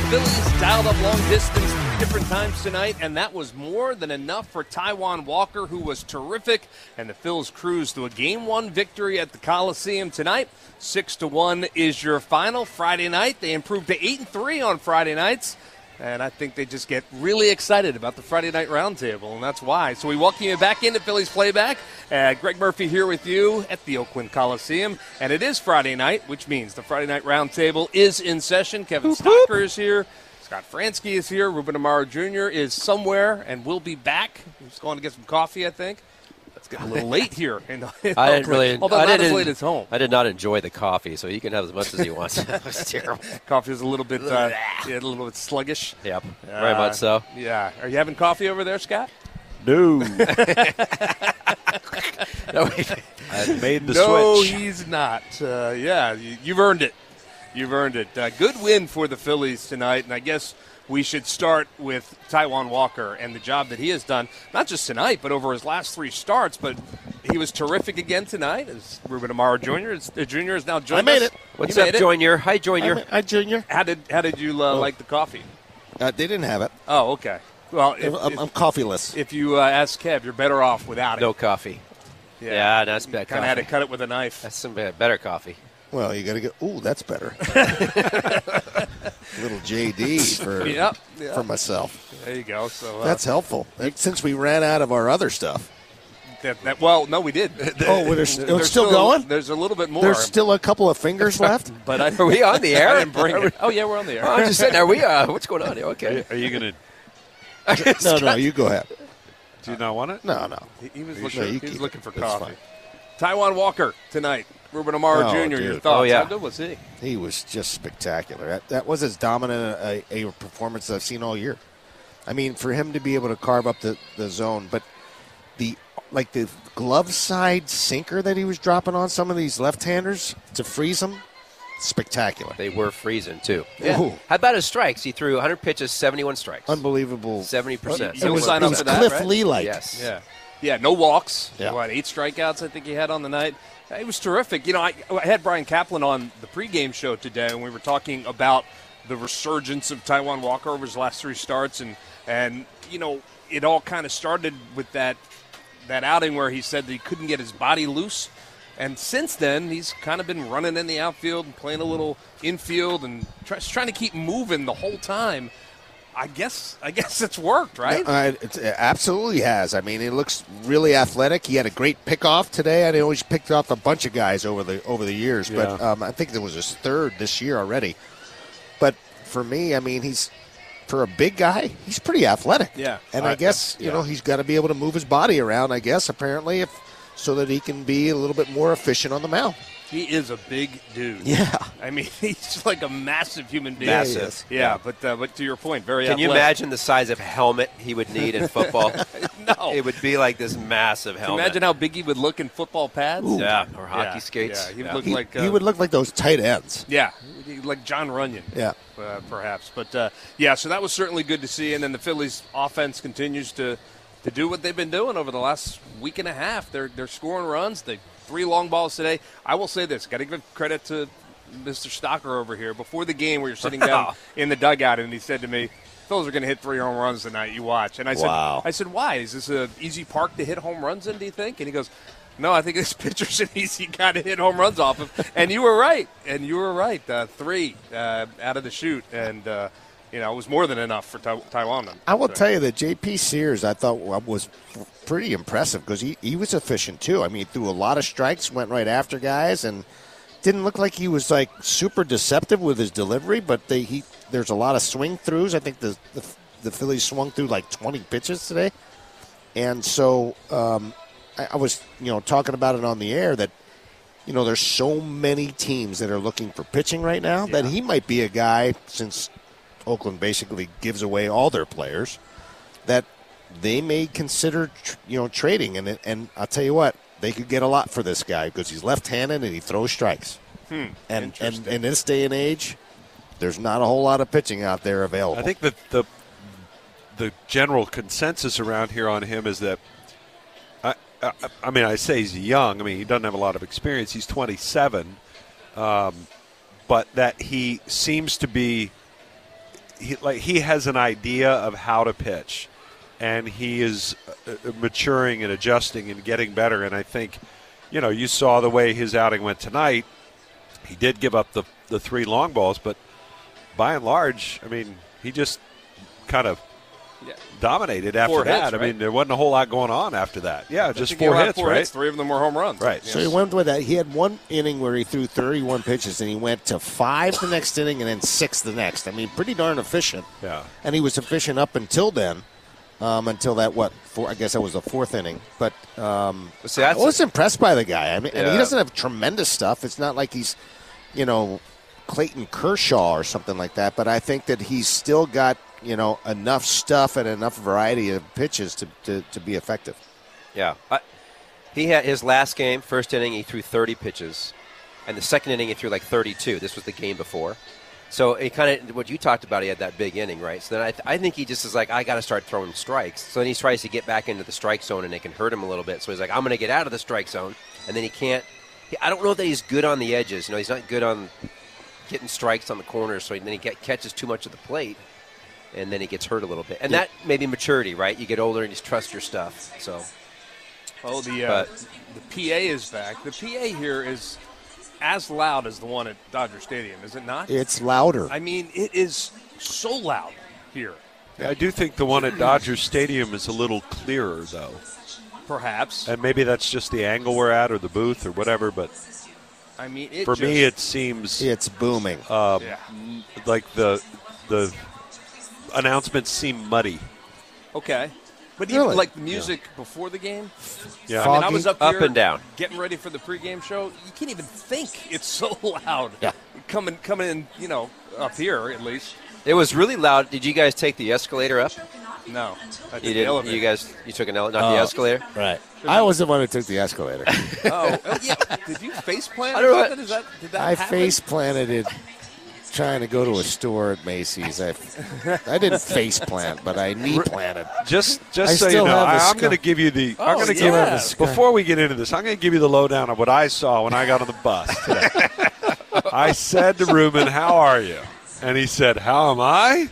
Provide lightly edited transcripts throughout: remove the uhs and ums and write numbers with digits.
Phillies dialed up long distance 3 different times tonight, and that was more than enough for Taijuan Walker, who was terrific. And the Phils cruised to a Game 1 victory at the Coliseum tonight. 6-1 is your final. Friday night, they improved to 8-3 on Friday nights. And I think they just get really excited about the Friday Night Roundtable, and that's why. So we welcome you back into Phillies Playback. Greg Murphy here with you at the Oakland Coliseum. And it is Friday night, which means the Friday Night Roundtable is in session. Kevin Stocker is here. Scott Fransky is here. Ruben Amaro Jr. is somewhere and will be back. He's going to get some coffee, I think. It's getting a little late here. I didn't really. Although not as late as home. I did not enjoy the coffee, so you can have as much as you want. It was terrible. Coffee is a little bit sluggish. Yep, very much so. Yeah. Are you having coffee over there, Scott? No. No, I made the switch. No, he's not. You've earned it. You've earned it. Good win for the Phillies tonight, and I guess we should start with Taijuan Walker and the job that he has done, not just tonight, but over his last 3 starts. But he was terrific again tonight. As Ruben Amaro Jr. is now joined us. I made it. What's up, Junior? Hi, Junior. Hi, Junior. How did you like the coffee? They didn't have it. Oh, okay. Well, I'm coffeeless. If you ask Kev, you're better off without it. No coffee. Yeah, that's bad coffee. Kind of had to cut it with a knife. That's some better coffee. Well, you got to go. Ooh, that's better. Little JD for myself. There you go. So that's helpful. Since we ran out of our other stuff. Well, no, we did. It's still going? There's a little bit more. There's still a couple of fingers left? But are we on the air? I didn't bring it. Oh, yeah, we're on the air. I'm just saying, are we? What's going on here? Okay. Are you going to? No, you go ahead. Do you not want it? No. He was looking for It's coffee. fine. Taijuan Walker tonight. Ruben Amaro Jr., dude. your thoughts? Oh, yeah. How good was he? He was just spectacular. That was as dominant a performance I've seen all year. I mean, for him to be able to carve up the zone, but the glove side sinker that he was dropping on some of these left-handers to freeze them, spectacular. They were freezing, too. Yeah. Ooh. How about his strikes? He threw 100 pitches, 71 strikes. Unbelievable. 70%. You would sign up for that, Cliff right? Lee-like. Yes. Yeah, no walks. Yeah. 8 strikeouts I think he had on the night. It was terrific. I had Brian Kaplan on the pregame show today, and we were talking about the resurgence of Taijuan Walker over his last 3 starts, and it all kind of started with that outing where he said that he couldn't get his body loose. And since then, he's kind of been running in the outfield and playing a little infield and trying to keep moving the whole time. I guess it's worked, right? It absolutely has. I mean, he looks really athletic. He had a great pickoff today. I know he's picked off a bunch of guys over the years, but I think there was his 3rd this year already. But for me, I mean, for a big guy, he's pretty athletic. Yeah. And I guess, he's got to be able to move his body around, I guess, apparently, so that he can be a little bit more efficient on the mound. He is a big dude. Yeah. I mean, he's like a massive human being. Massive. Yeah, but to your point, very Can athletic. you imagine the size of helmet he would need in football? No. It would be like this massive helmet. Can you imagine how big he would look in football pads? Ooh. Yeah, or hockey skates. Yeah, he would look like... he would look like those tight ends. Yeah, like John Runyon. Yeah. Perhaps. But, so that was certainly good to see. And then the Phillies' offense continues to do what they've been doing over the last week and a half. They're scoring runs. They 3 long balls today. I will say this. Got to give credit to Mr. Stocker over here. Before the game, we were sitting down in the dugout, and he said to me, Phillies are going to hit 3 home runs tonight. You watch. And I said, why? Is this an easy park to hit home runs in, do you think? And he goes, no, I think this pitcher's an easy guy to hit home runs off of. And you were right. 3 out of the chute. And, it was more than enough for Taijuan. I will tell you that J.P. Sears, I thought, was pretty impressive because he was efficient, too. I mean, he threw a lot of strikes, went right after guys, and didn't look like he was, super deceptive with his delivery, but there's a lot of swing throughs. I think the Phillies swung through, 20 pitches today. And so I was, talking about it on the air that, there's so many teams that are looking for pitching right now that he might be a guy, since Oakland basically gives away all their players, that they may consider, trading. And I'll tell you what, they could get a lot for this guy because he's left-handed and he throws strikes. And in this day and age, there's not a whole lot of pitching out there available. I think that the general consensus around here on him is that, I say he's young. I mean, he doesn't have a lot of experience. He's 27. But that he seems to be he has an idea of how to pitch, and he is maturing and adjusting and getting better. And I think, you saw the way his outing went tonight. He did give up the 3 long balls, but by and large, I mean, he just kind of dominated after 4 that. hits, right? I mean, there wasn't a whole lot going on after that. Yeah, just I think he 4 allowed hits, 4 right? hits, 3 of them were home runs. Right. So he went with that. He had one inning where he threw 31 pitches, and he went to 5 the next inning and then 6 the next. I mean, pretty darn efficient. Yeah. And he was efficient up until then, until that, I guess that was the 4th inning. But See, I that's was impressed by the guy. I mean, and he Yeah. doesn't have tremendous stuff. It's not like he's, Clayton Kershaw or something like that. But I think that he's still got, enough stuff and enough variety of pitches to be effective. Yeah. He had his last game, first inning, he threw 30 pitches. And the second inning, he threw like 32. This was the game before. So it kind of, what you talked about, he had that big inning, right? So then I think he just is like, I got to start throwing strikes. So then he tries to get back into the strike zone, and it can hurt him a little bit. So he's like, I'm going to get out of the strike zone. And then he can't. I don't know that he's good on the edges. He's not good on getting strikes on the corners. So then he catches too much of the plate. And then he gets hurt a little bit. And that may be maturity, right? You get older and you just trust your stuff. So, the PA is back. The PA here is as loud as the one at Dodger Stadium, is it not? It's louder. I mean, it is so loud here. I do think the one at Dodger Stadium is a little clearer, though. Perhaps. And maybe that's just the angle we're at or the booth or whatever, but I mean, me it seems It's booming. like the announcements seem muddy. Okay. But Really? even like the music before the game, Yeah. I mean, I was up here and down. getting ready for the pregame show. You can't even think it's so loud. Yeah. Coming in, up here at least. it was really loud. Did you guys take the escalator up? No, I took You the didn't. elevator. You took not the escalator? Right. I was the one who took the escalator. Oh, yeah. Did you face plant? I don't know or something? Did that I happen? face planted it trying to go to a store at Macy's. I didn't face plant, but I knee planted. Just I so you still know, have the I'm scar. going to give you the. I'm Oh, going to yeah. give before we get into this. I'm going to give you the lowdown of what I saw when I got on the bus today. I said to Ruben, "How are you?" And he said, "How am I?"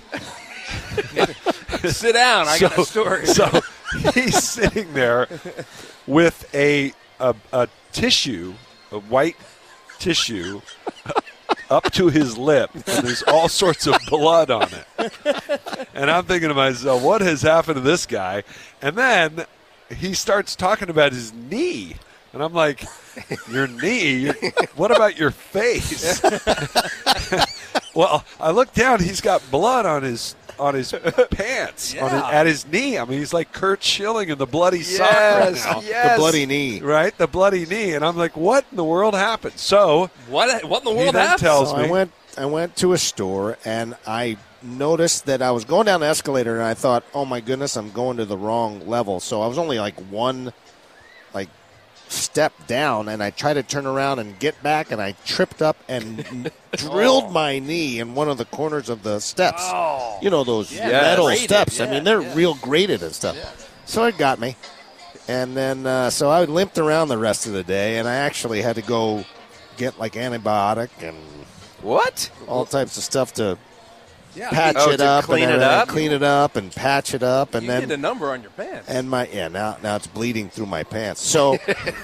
Sit down. I got a story. So he's sitting there with a tissue, a white tissue, up to his lip, and there's all sorts of blood on it. And I'm thinking to myself, what has happened to this guy? And then he starts talking about his knee. And I'm like, your knee? What about your face? Well, I look down. He's got blood on his pants, at his knee. I mean, he's like Kurt Schilling in the bloody sock right now. The bloody knee. Right, the bloody knee. And I'm like, what in the world happened? So What in the he world then happened? tells So me. I went to a store, and I noticed that I was going down the escalator, and I thought, oh, my goodness, I'm going to the wrong level. So I was only like one step down, and I tried to turn around and get back, and I tripped up and drilled my knee in one of the corners of the steps. Oh. You know, those Yeah, metal grated, steps. I yeah, mean, they're yeah. real grated and stuff. Yeah. So it got me. And then, so I limped around the rest of the day, and I actually had to go get like antibiotic and What? all types of stuff to Yeah, patch Oh, it to up, clean and it everything, up? clean it up, and patch it up, and you then did a number on your pants. and now it's bleeding through my pants. So,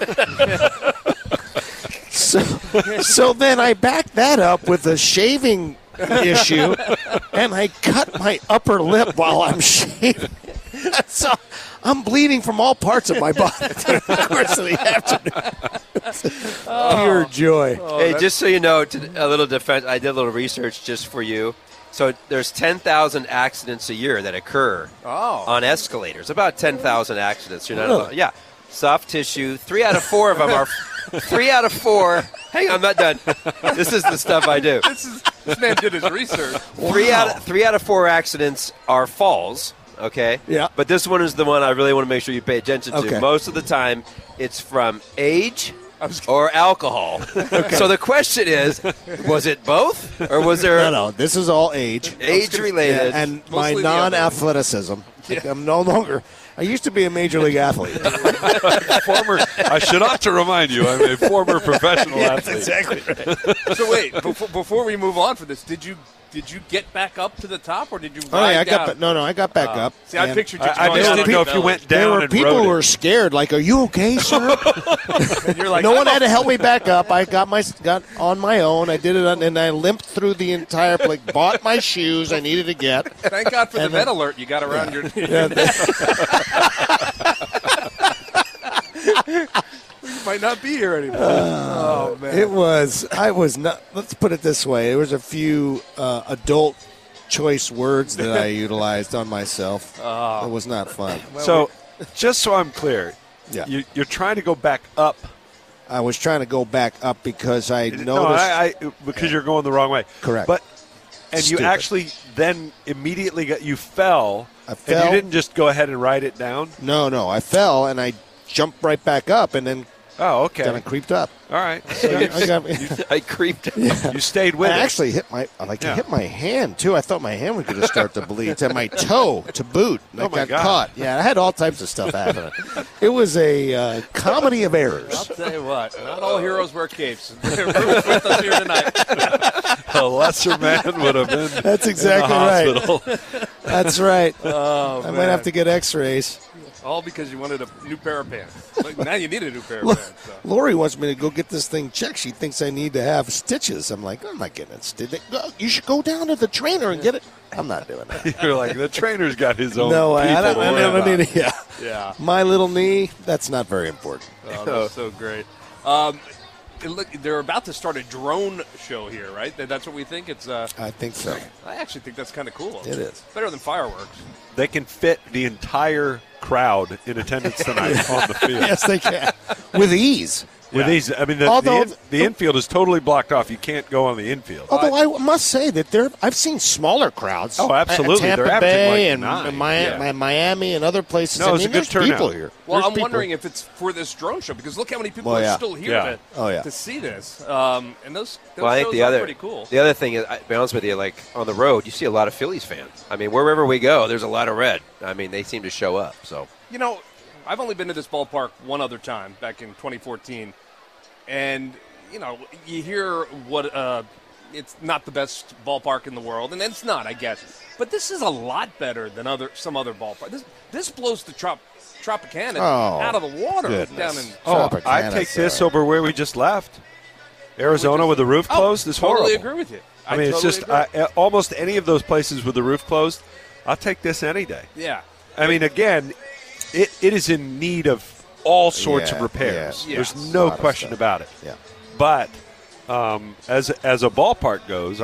so then I backed that up with a shaving issue, and I cut my upper lip while I'm shaving. So I'm bleeding from all parts of my body through the course of the afternoon. Pure joy. Hey, just so you know, a little defense. I did a little research just for you. So there's 10,000 accidents a year that occur on escalators. About 10,000 accidents. You're not Really? alone. Yeah, soft tissue. 3 out of 4 of them are. 3 out of 4. Hang on, I'm not done. This is the stuff I do. This man did his research. 3 out of 4 accidents are falls. Okay. Yeah. But this one is the one I really want to make sure you pay attention to. Okay. Most of the time, it's from age or alcohol. So the question is, was it both, or was there No, this is all age. age related? And my Mostly the other one. non-athleticism. I'm no longer. I used to be a major league athlete. I should ought to remind you, I'm a former professional athlete. exactly right. So wait, before we move on for this, did you Did you get back up to the top, or did you Oh, ride yeah, I down? got back up. See, I And pictured you. I going just down didn't the know if you village. went There down were and people rode who it. were scared, like, "Are you okay, sir?" And you're like, No I'm one a- had to help me back up. I got on my own. I did it, and I limped through the entire. Like, bought my shoes I needed to get. Thank God for the And med then- alert you got around your. You might not be here anymore. Oh man! I was not. Let's put it this way: there was a few adult choice words that I utilized on myself. It was not fun. So, just so I'm clear, Yeah. you're trying to go back up. I was trying to go back up because I noticed. No, because you're going the wrong way. Correct. And Stupid. you actually then immediately you fell. I fell. And you didn't just go ahead and ride it down. No, I fell and I jumped right back up and then Oh, okay. kind of creeped up. All right. I creeped. You stayed with I it. actually hit my hand too. I thought my hand was going to start to bleed. And my toe to boot. Oh, my got God. caught. Yeah, I had all types of stuff happening. It was a comedy of I'll errors. tell you what, not all heroes wear capes. Ruth's with us here tonight. A lesser man would have been. That's in exactly the right. hospital. That's right. Oh, I man. might have to get X-rays. All because you wanted a new pair of pants. Like, now you need a new pair of pants. So. Lori wants me to go get this thing checked. She thinks I need to have stitches. I'm like, I'm not getting it stitched. You should go down to the trainer and get it. I'm not doing that. You're like, the trainer's got his own No, I people don't. to I worry never about. need it. Yeah. Yeah. My little knee, that's not very important. Oh, that's so great. They're about to start a drone show here, right? That's what we think. It's. I think so. I actually think that's kind of cool. It is. Better than fireworks. They can fit the entire crowd in attendance tonight on the field. Yes, they can. With ease. With these, I mean, the Although- infield is totally blocked off. You can't go on the infield. Although I must say that I've seen smaller crowds. Oh, absolutely. At Tampa They're averaging Bay like and 9. Miami and other places. No, I it's mean, a good there's turnout. people here. Well, There's I'm people. wondering if it's for this drone show because look how many people Well, are yeah. still here Yeah. to see this. And those Well, I think shows the are other pretty cool. The other thing is, to be honest with you, like on the road, you see a lot of Phillies fans. I mean, wherever we go, there's a lot of red. I mean, they seem to show up. So You know, I've only been to this ballpark one other time back in 2014, and you know, you hear what it's not the best ballpark in the world, and it's not, I guess. But this is a lot better than some other ballpark. This blows the Tropicana out of the water goodness. down in. Oh, Tropicana, I take this sorry. over where we just left. Arizona with the roof closed is horrible. Totally agree with you. I mean, it's totally just agree. almost any of those places with the roof closed, I'll take this any day. Yeah. I mean, again, it is in need of all sorts Yeah, of repairs. yeah. There's Yeah. no A lot of question stuff. about it. Yeah. But as a ballpark goes,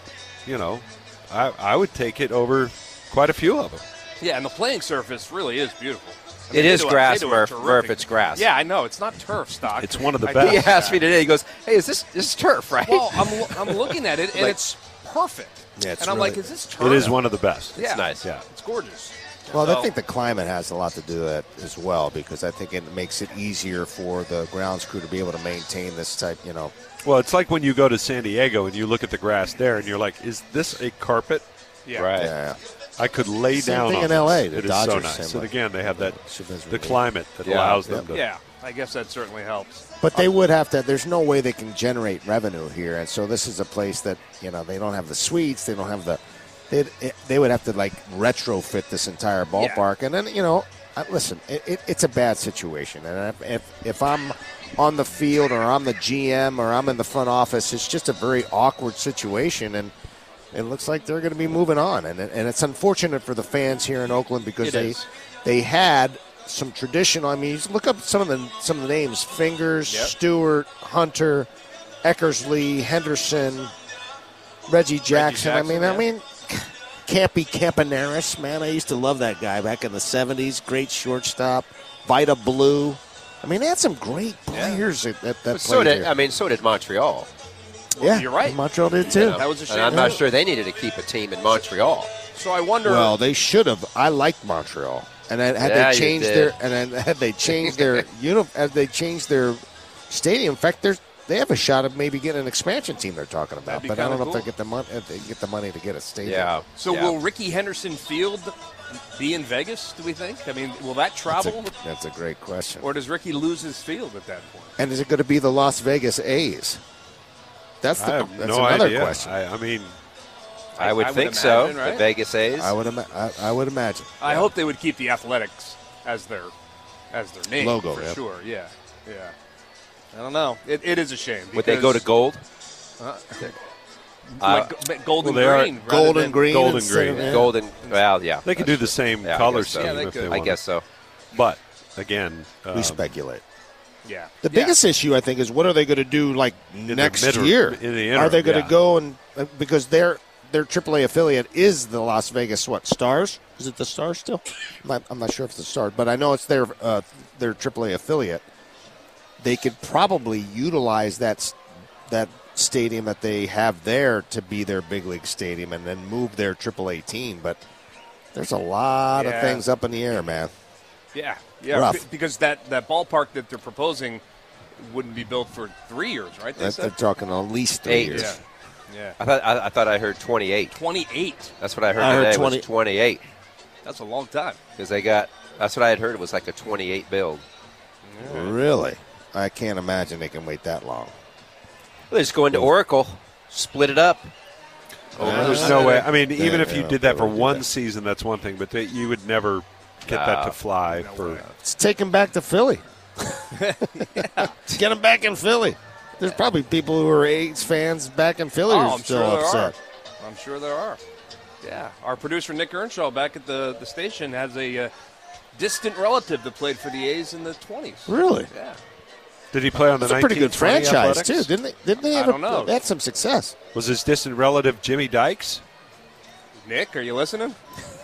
I would take it over quite a few of them. Yeah, and the playing surface really is beautiful. I It they is do a- grass, they do a Murph. terrific- Murph, it's grass. Yeah, I know. It's not turf stock. It's one of the I best. he get asked me that. today. He goes, "Hey, is this turf, right?" Well, I'm looking at it, and Like- it's perfect. Yeah, it's and I'm really- like, is this turf? It is one of the best. Yeah. nice. Yeah. It's gorgeous. Well, So- I think the climate has a lot to do with that as well because I think it makes it easier for the grounds crew to be able to maintain this type, Well, it's like when you go to San Diego and you look at the grass there and you're like, is this a carpet? Yeah. Right. Yeah. I could lay Same down thing on in LA, this. the It is Dodgers, so nice. same And way. again, they have that Chavez the Ravine. climate that Yeah. allows them to. Yeah, I guess that certainly helps. But they would have to. There's no way they can generate revenue here, and so this is a place that they don't have the suites. They don't have the. They would have to like retrofit this entire ballpark, and then listen, it's a bad situation, and if I'm on the field or I'm the GM or I'm in the front office, it's just a very awkward situation, and it looks like they're going to be moving on, and it's unfortunate for the fans here in Oakland because It is. they had some traditional. I mean, you look up some of the names: Fingers, Yep. Stewart, Hunter, Eckersley, Henderson, Reggie Jackson. Jackson, yeah. I mean, Campy Campaneris, man, I used to love that guy back in the '70s. Great shortstop, Vita Blue. I mean, they had some great players that But played here. so did Montreal. Yeah, you're right. Montreal did too. That was a shame. And I'm not sure they needed to keep a team in Montreal. So I wonder. Well, they should have. I liked Montreal, and then had Yeah, they you changed did. their, and then had they changed their, had they changed their stadium. In fact, they have a shot of maybe getting an expansion team. They're talking about, That'd be but I don't know kinda if they get the money. If they get the money to get a stadium. Yeah. so yeah. will Ricky Henderson Field be in Vegas? Do we think? I mean, will that travel, That's a great question. or does Ricky lose his field at that point? And is it going to be the Las Vegas A's? That's I have that's no another idea. question. I mean, I would think so. imagine, right? The Vegas A's. I would imagine. I hope they would keep the Athletics as their name Logo, for yeah. sure. Yeah. I don't know. It is a shame. Would they go to gold? Golden Well, they are green? rather Golden than- green. Golden instead of- green. yeah. Golden. Well, yeah. They could do the same Yeah, I color guess so. scheme Yeah, they if they could. I wanted. guess so. But again, We speculate. Yeah. The biggest issue, I think, is what are they going to do the next middle- year? in the Are they interim, going to yeah. go and because their AAA affiliate is the Las Vegas Stars? Is it the Stars still? I'm not sure if it's the Stars, but I know it's their AAA affiliate. They could probably utilize that stadium that they have there to be their big league stadium, and then move their AAA team. But there's a lot of Yeah. things up in the air, man. Yeah. Rough. Because that ballpark that they're proposing wouldn't be built for 3 years, right? They They're said. talking at least 3 8. years. Yeah. I thought I heard 28. 28. That's what I heard I heard today 20. was 28. That's a long time. Because that's what I had heard. It was like a 28 build. Really? I can't imagine they can wait that long. Well, they just go into Oracle, split it up. there's no way. I mean, even if you yeah, did that they for would do one that. season, that's one thing. But you would never get that to fly for. Let's take him back to Philly. Let's get him back in Philly. There's probably people who are A's fans back in Philly who Oh, are I'm still sure there upset. are. I'm sure there are. Yeah. Our producer, Nick Earnshaw, back at the station, has a distant relative that played for the A's in the 20s. Really? Yeah. Did he play on the It's a pretty good 1920 franchise, Athletics? too. Didn't they I have don't know. They had some success. Was his distant relative Jimmy Dykes? Nick, are you listening?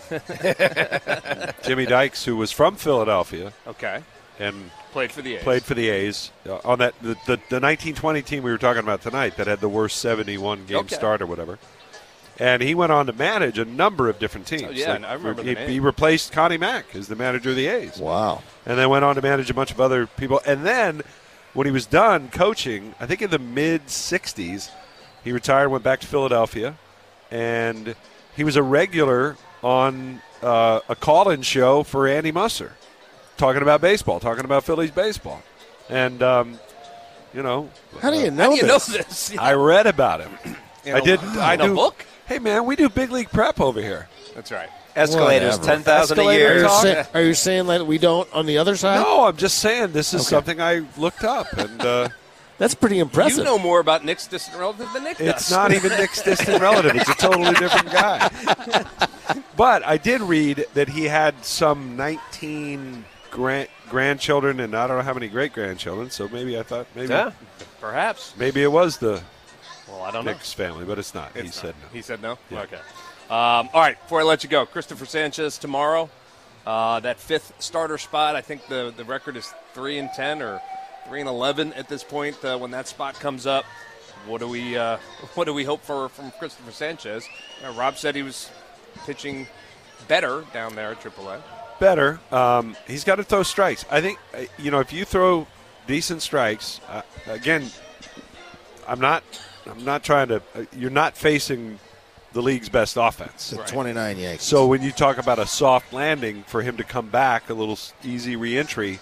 Jimmy Dykes, who was from Philadelphia Okay. and Played for the A's. played for the A's on that the 1920 team we were talking about tonight that had the worst 71 game Okay. start or whatever. And he went on to manage a number of different teams. Oh, yeah, I remember the name. he replaced Connie Mack as the manager of the A's. Wow. And then went on to manage a bunch of other people. And then when he was done coaching, I think in the mid-'60s, he retired, went back to Philadelphia, and he was a regular on a call-in show for Andy Musser, talking about baseball, talking about Phillies baseball. And, you know, How do you know How do you know this? this? I read about him. In I a- did. in I a do. book? Hey, man, we do big league prep over here. That's right. Escalators, Whatever. 10,000 a Are year. you, are you saying that we don't on the other side? No, I'm just saying this is Okay. something I looked up, and That's pretty impressive. You know more about Nick's distant relative than Nick does. it's not even Nick's distant relative. It's a totally different guy. But I did read that he had some 19 grandchildren, and I don't know how many great-grandchildren, so maybe I thought Yeah. Perhaps. maybe it was the Well, I don't know. Nick's family, but it's not. He It's said not. no. He said no? Yeah. Okay. All right, before I let you go, Christopher Sanchez tomorrow. That 5th starter spot, I think the record is 3-10 or 3-11 at this point when that spot comes up. What do we hope for from Christopher Sanchez? Rob said he was pitching better down there at AAA. Better. He's got to throw strikes. I think, if you throw decent strikes, again, I'm not trying to you're not facing the league's best offense. The 29 Yankees. So when you talk about a soft landing for him to come back, a little easy reentry,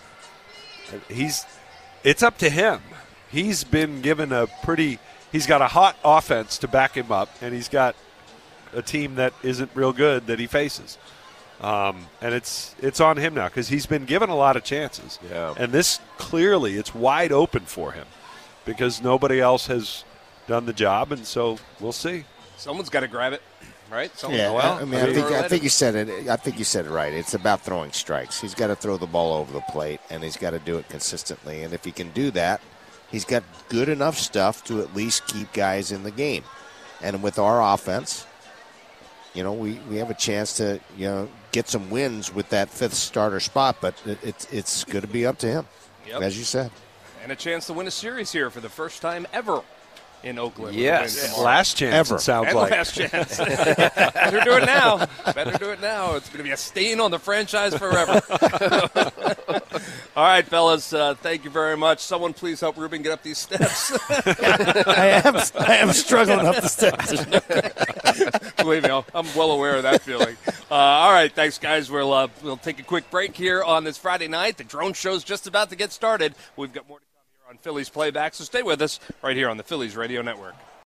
it's up to him. He's been given he's got a hot offense to back him up, and he's got a team that isn't real good that he faces. And it's on him now because he's been given a lot of chances. Yeah. And this clearly it's wide open for him because nobody else has done the job, and so we'll see. Someone's got to grab it, right? Yeah, Well, I mean, I think you said it. I think you said it right. It's about throwing strikes. He's got to throw the ball over the plate, and he's got to do it consistently. And if he can do that, he's got good enough stuff to at least keep guys in the game. And with our offense, we have a chance to get some wins with that 5th starter spot. But it's going to be up to him, Yep. as you said. And a chance to win a series here for the first time ever in Oakland. Yes. With a win tomorrow. Last chance, Ever. it sounds And like. last chance. Better do it now. Better do it now. It's going to be a stain on the franchise forever. All right, fellas. Thank you very much. Someone please help Ruben get up these steps. I am struggling up the steps. Believe me, I'm well aware of that feeling. All right, thanks, guys. We'll take a quick break here on this Friday night. The drone show's just about to get started. We've got more to come here on Phillies Playback, so stay with us right here on the Phillies Radio Network.